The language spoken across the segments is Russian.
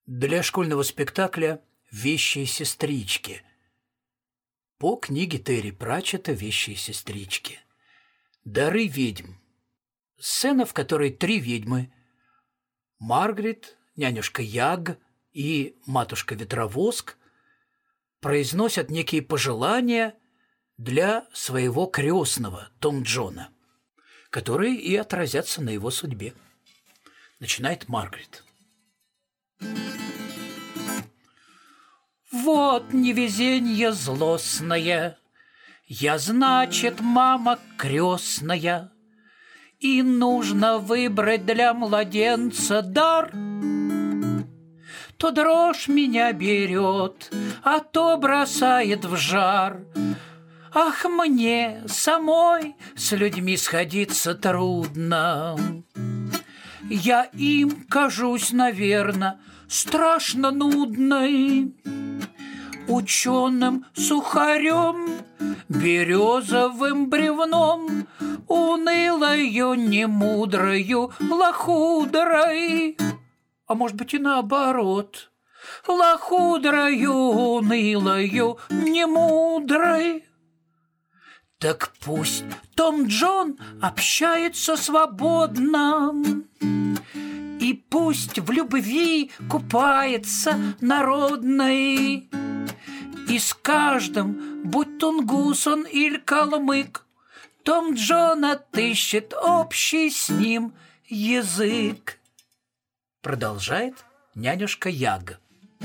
для школьного спектакля «Вещие сестрички» по книге Терри Пратчетта «Вещие сестрички». Дары ведьм. Сцена, в которой три ведьмы – Маргарет, нянюшка Яг и матушка Ветровоск – произносят некие пожелания для своего крестного Том Джона, которые и отразятся на его судьбе. Начинает Маргарет. «Вот невезенье злостное, я, значит, мама крестная, и нужно выбрать для младенца дар. То дрожь меня берет, а то бросает в жар. Ах, мне самой с людьми сходиться трудно. Я им кажусь, наверно, страшно нудной, ученым сухарем, березовым бревном, унылою, немудрою лохудрой». А может быть и наоборот. Лохудрою, унылою, немудрой. Так пусть Том Джон общается свободно, и пусть в любви купается народной, и с каждым, будь тунгус он или калмык, Том Джон отыщет общий с ним язык. Продолжает нянюшка Яг.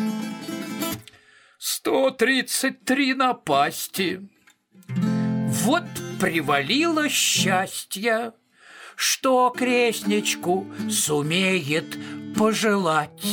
133 напасти. Вот привалило счастье, что крестничку сумеет пожелать.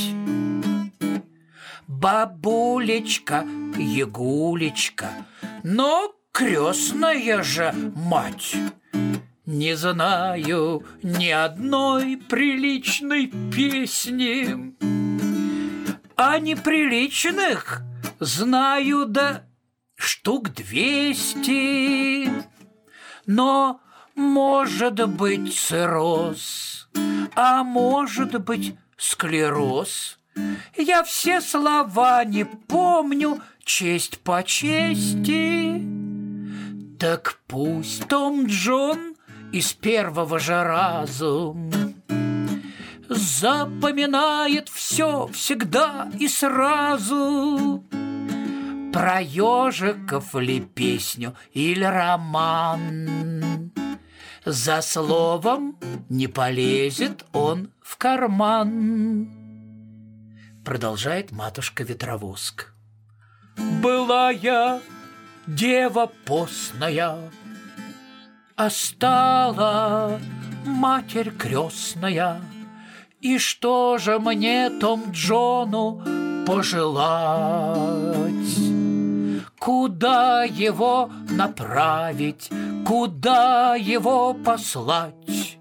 Бабулечка, Ягулечка, но крестная же мать. Не знаю ни одной приличной песни, а неприличных знаю да штук 200. Но может быть цирроз, а может быть склероз. Я все слова не помню, честь по чести. Так пусть Том Джон из первого же разу запоминает все всегда и сразу. Про ежиков ли песню или роман, за словом не полезет он в карман. Продолжает матушка Ветровоск. Была я дева постная, а стала матерь крестная. И что же мне, Том Джону, пожелать? Куда его направить, куда его послать?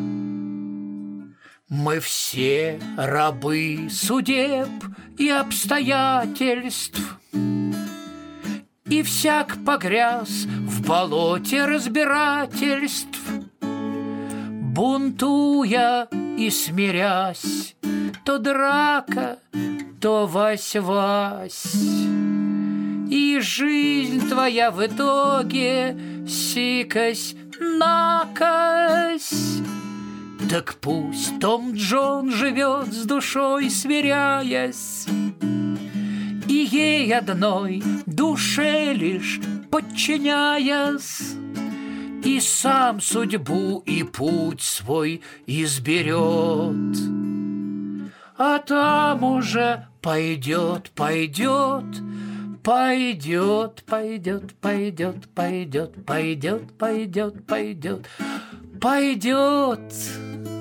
Мы все рабы судеб и обстоятельств, и всяк погряз в болоте разбирательств. Бунтуя и смирясь, то драка, то вась-вась, и жизнь твоя в итоге сикась-накась. Так пусть Том Джон живет с душой сверяясь, и ей одной душе лишь подчиняясь, и сам судьбу и путь свой изберет. А там уже пойдет, пойдет, пойдет, пойдет, пойдет, пойдет, пойдет, пойдет, пойдет, пойдет.